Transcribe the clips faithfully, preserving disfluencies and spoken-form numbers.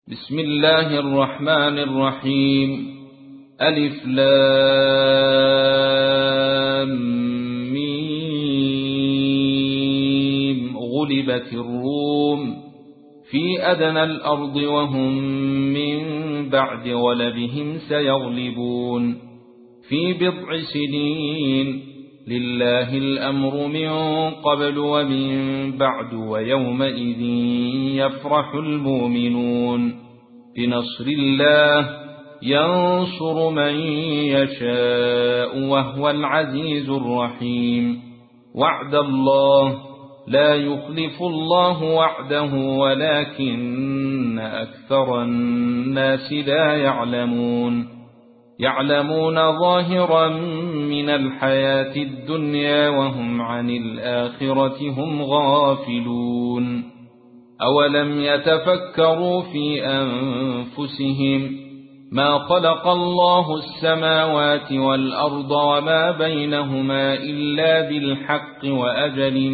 بسم الله الرحمن الرحيم. ألف لام ميم. غلبت الروم في أدنى الأرض وهم من بعد غلبهم سيغلبون في بضع سنين. لله الأمر من قبل ومن بعد ويومئذ يفرح المؤمنون بنصر الله ينصر من يشاء وهو العزيز الرحيم. وعد الله لا يخلف الله وعده ولكن أكثر الناس لا يعلمون. يعلمون ظاهرا من الحياة الدنيا وهم عن الآخرة هم غافلون. أولم يتفكروا في أنفسهم ما خلق الله السماوات والأرض وما بينهما إلا بالحق وأجل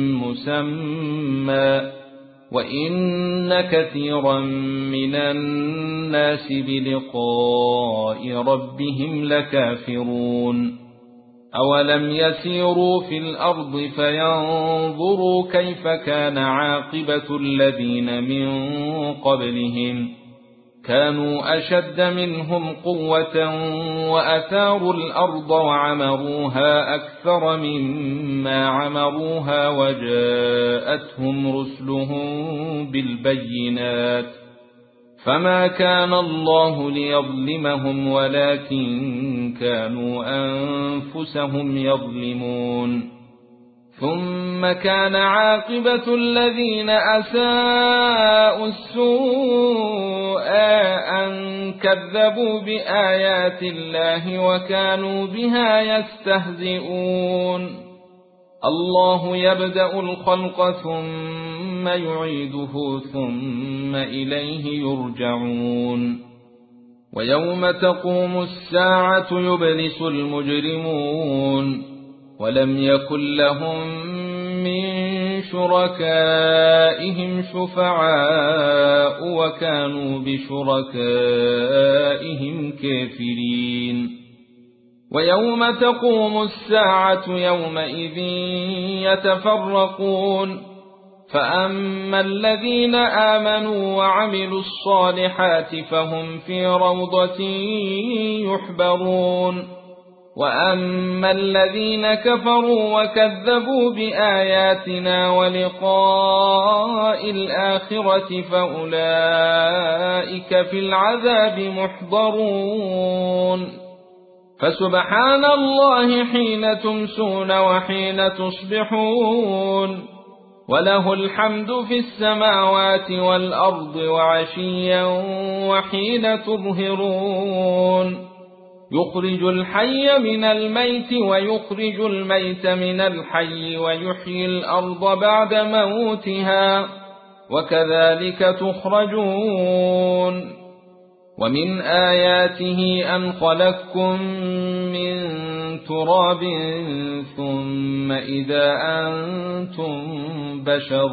مسمى وإن كثيرا من الناس بلقاء ربهم لكافرون. أولم يسيروا في الأرض فينظروا كيف كان عاقبة الذين من قبلهم كانوا أشد منهم قوة وأثاروا الأرض وعمروها أكثر مما عمروها وجاءتهم رسلهم بالبينات فما كان الله ليظلمهم ولكن كانوا أنفسهم يظلمون. ثم كان عاقبة الذين أساءوا السوء أن كذبوا بآيات الله وكانوا بها يستهزئون. الله يبدأ الخلق ثم يعيده ثم إليه يرجعون. ويوم تقوم الساعة يبلس المجرمون ولم يكن لهم من شركائهم شفعاء وكانوا بشركائهم كافرين. ويوم تقوم الساعة يومئذ يتفرقون فأما الذين آمنوا وعملوا الصالحات فهم في روضة يحبرون وأما الذين كفروا وكذبوا بآياتنا ولقاء الآخرة فأولئك في العذاب محضرون. فسبحان الله حين تمسون وحين تصبحون وله الحمد في السماوات والأرض وعشيا وحين تظهرون. يخرج الحي من الميت ويخرج الميت من الحي ويحيي الأرض بعد موتها وكذلك تخرجون. ومن آياته أن خلقكم من تراب ثم إذا أنتم بشر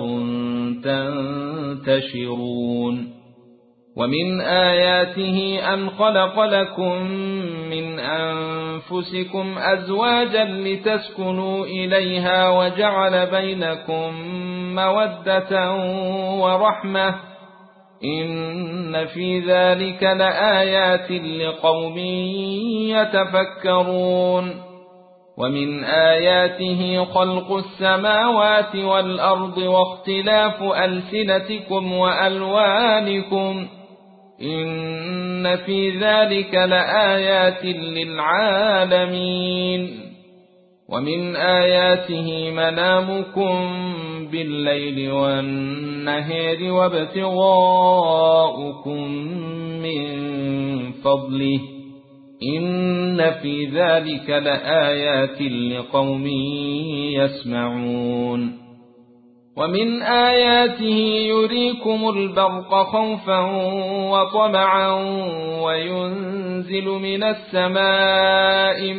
تنتشرون. ومن آياته أن خلق لكم من أنفسكم أزواجا لتسكنوا إليها وجعل بينكم مودة ورحمة إن في ذلك لآيات لقوم يتفكرون. ومن آياته خلق السماوات والأرض واختلاف ألسنتكم وألوانكم إن في ذلك لآيات للعالمين. ومن آياته منامكم بالليل والنهار وابتغاؤكم من فضله إن في ذلك لآيات لقوم يسمعون. ومن آياته يريكم البرق خوفا وطمعا وينزل من السماء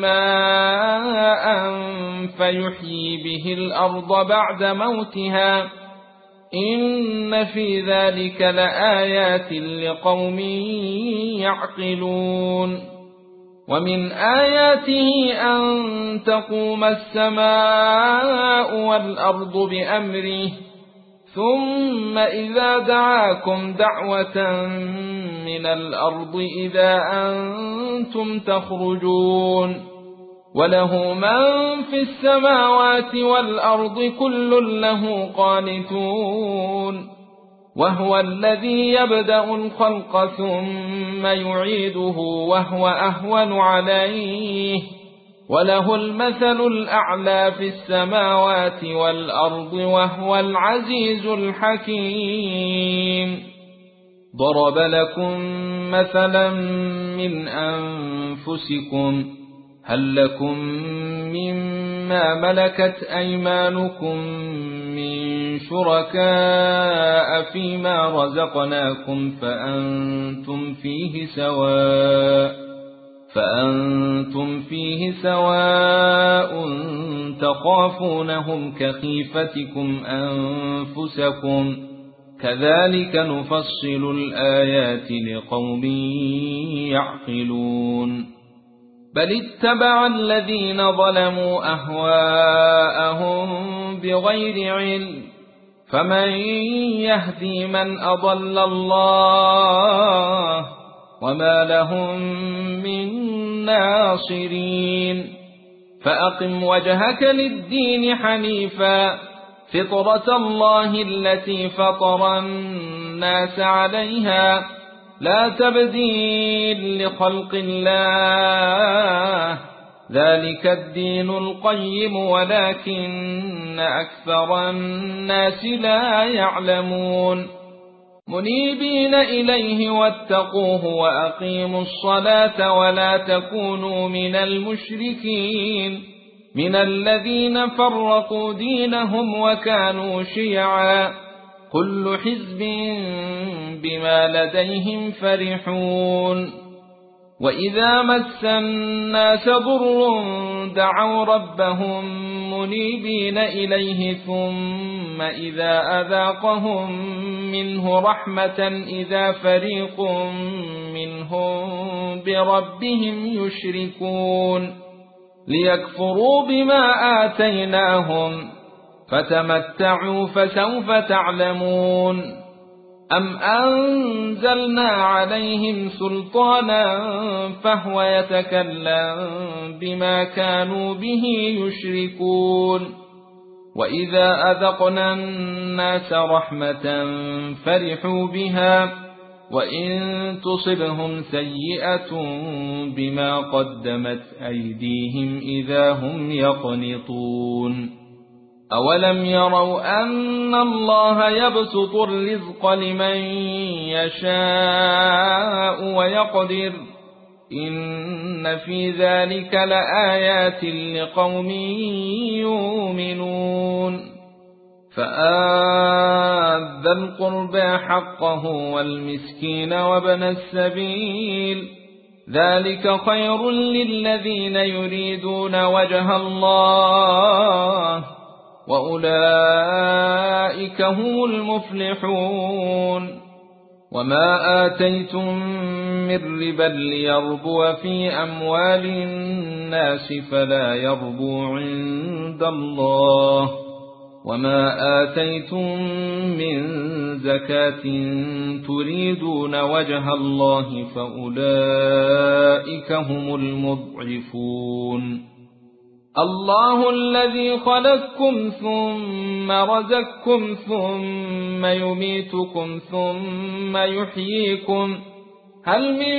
ماء فيحيي به الأرض بعد موتها إن في ذلك لآيات لقوم يعقلون ومن آياته أن تقوم السماء والأرض بأمره ثم إذا دعاكم دعوة من الأرض إذا أنتم تخرجون وله من في السماوات والأرض كل له قانتون وهو الذي يبدأ الخلق ثم يعيده وهو أهون عليه وله المثل الأعلى في السماوات والأرض وهو العزيز الحكيم ضرب لكم مثلا من أنفسكم هل لكم مما ملكت أيمانكم من شركاء فيما رزقناكم فأنتم فيه سواء فأنتم فيه سواء تخافونهم كخيفتكم أنفسكم كذلك نفصل الآيات لقوم يعقلون بل اتبع الذين ظلموا أهواءهم بغير علم فمن يهدي من أضل الله وما لهم من ناصرين فأقم وجهك للدين حنيفا فطرة الله التي فطر الناس عليها لا تبديل لخلق الله ذلك الدين القيم ولكن أكثر الناس لا يعلمون منيبين إليه واتقوه وأقيموا الصلاة ولا تكونوا من المشركين من الذين فرقوا دينهم وكانوا شيعا كل حزب بما لديهم فرحون وإذا مس الناس ضر دعوا ربهم منيبين إليه ثم إذا أذاقهم منه رحمة إذا فريق منهم بربهم يشركون ليكفروا بما آتيناهم فتمتعوا فسوف تعلمون أم أنزلنا عليهم سلطانا فهو يتكلم بما كانوا به يشركون وإذا أذقنا الناس رحمة فرحوا بها وإن تصبهم سيئة بما قدمت أيديهم إذا هم يقنطون أولم يروا أن الله يبسط الرزق لمن يشاء ويقدر إن في ذلك لآيات لقوم يؤمنون فآت ذا القربى حقه والمسكين وابن السبيل ذلك خير للذين يريدون وجه الله وأولئك هم المفلحون وما آتيتم من ربا ليربو في أموال الناس فلا يربو عند الله وما آتيتم من زكاة تريدون وجه الله فأولئك هم المضعفون الله الذي خلقكم ثم رزقكم ثم يميتكم ثم يحييكم هل من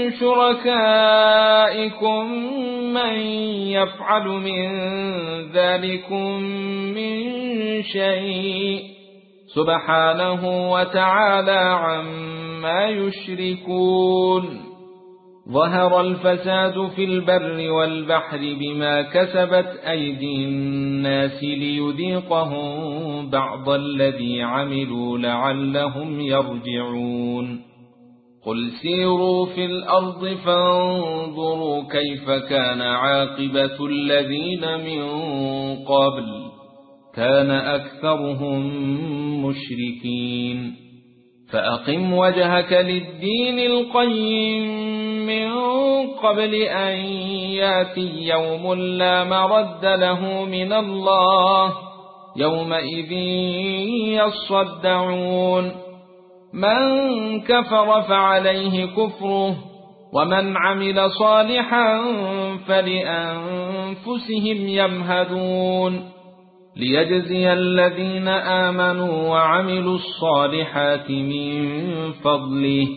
شركائكم من يفعل من ذلكم من شيء سبحانه وتعالى عما يشركون ظهر الفساد في البر والبحر بما كسبت أيدي الناس ليذيقهم بعض الذي عملوا لعلهم يرجعون قل سيروا في الأرض فانظروا كيف كان عاقبة الذين من قبل كان أكثرهم مشركين فأقم وجهك للدين القيم من قبل أن ياتي يوم لا مرد له من الله يومئذ يصدعون من كفر فعليه كفره ومن عمل صالحا فلأنفسهم يمهدون ليجزي الذين آمنوا وعملوا الصالحات من فضله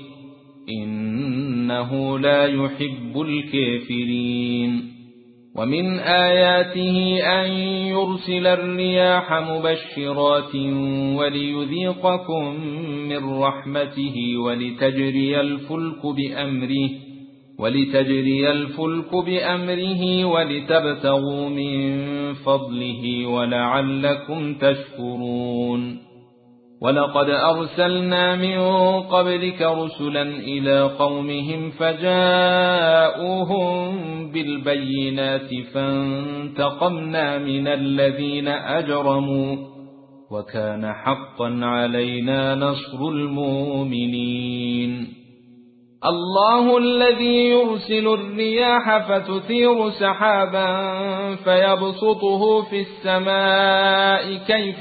إنه لا يحب الكافرين ومن آياته أن يرسل الرياح مبشرات وليذيقكم من رحمته ولتجري الفلك بأمره ولتجري الفلك بأمره ولتبتغوا من فضله ولعلكم تشكرون ولقد أرسلنا من قبلك رسلا إلى قومهم فجاءوهم بالبينات فانتقمنا من الذين أجرموا وكان حقا علينا نصر المؤمنين الله الذي يرسل الرياح فتثير سحابا فيبسطه في السماء كيف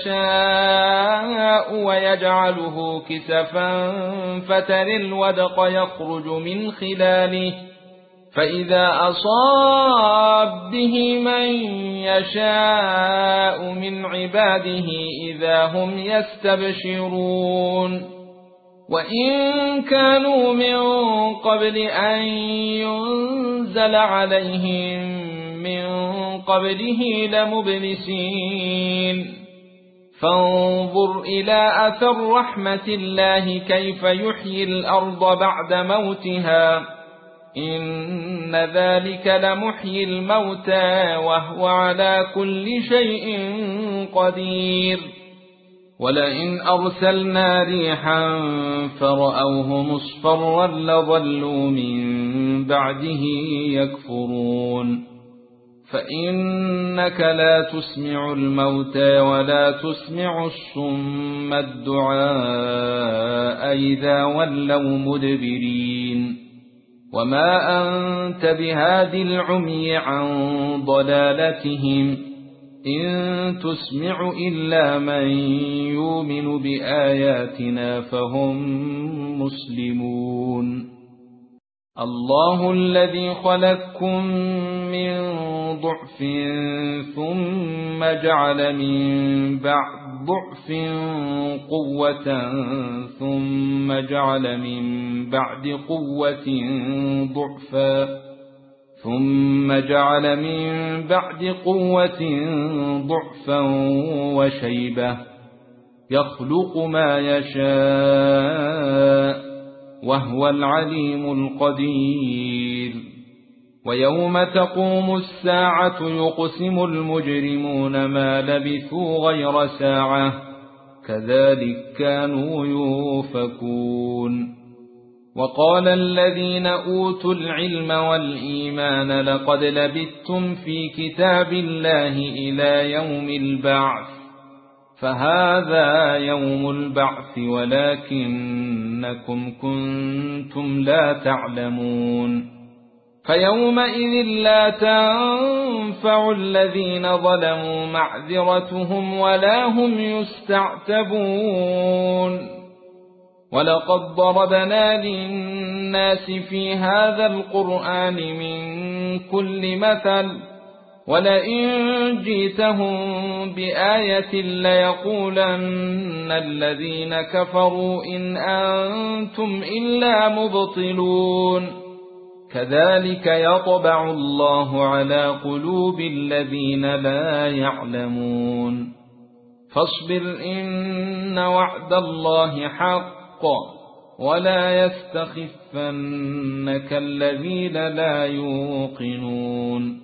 يشاء ويجعله كسفا فترى الودق يخرج من خلاله فإذا أصاب به من يشاء من عباده إذا هم يستبشرون وإن كانوا من قبل أن ينزل عليهم من قبله لمبلسين فانظر إلى أثر رحمة الله كيف يحيي الأرض بعد موتها إن ذلك لمحيي الموتى وهو على كل شيء قدير ولئن أرسلنا ريحا فرأوه مصفرا لظلوا من بعده يكفرون فإنك لا تسمع الموتى ولا تسمع الصم الدعاء إذا ولوا مدبرين وما أنت بهادي العمي عن ضلالتهم إن تسمع إلا من يؤمن بآياتنا فهم مسلمون الله الذي خلقكم من ضعف ثم جعل من بعد ضعف قوة ثم جعل من بعد قوة ضعفا ثم جعل من بعد قوة ضعفا وشيبة يخلق ما يشاء وهو العليم القدير ويوم تقوم الساعة يقسم المجرمون ما لبثوا غير ساعة كذلك كانوا يؤفكون وقال الذين أوتوا العلم والإيمان لقد لبثتم في كتاب الله إلى يوم البعث فهذا يوم البعث ولكنكم كنتم لا تعلمون فيومئذ لا تنفع الذين ظلموا معذرتهم ولا هم يستعتبون ولقد ضربنا للناس في هذا القرآن من كل مثل ولئن جئتهم بآية ليقولن الذين كفروا إن أنتم إلا مبطلون كذلك يطبع الله على قلوب الذين لا يعلمون فاصبر إن وعد الله حق ولا يستخفنك الذين لا يوقنون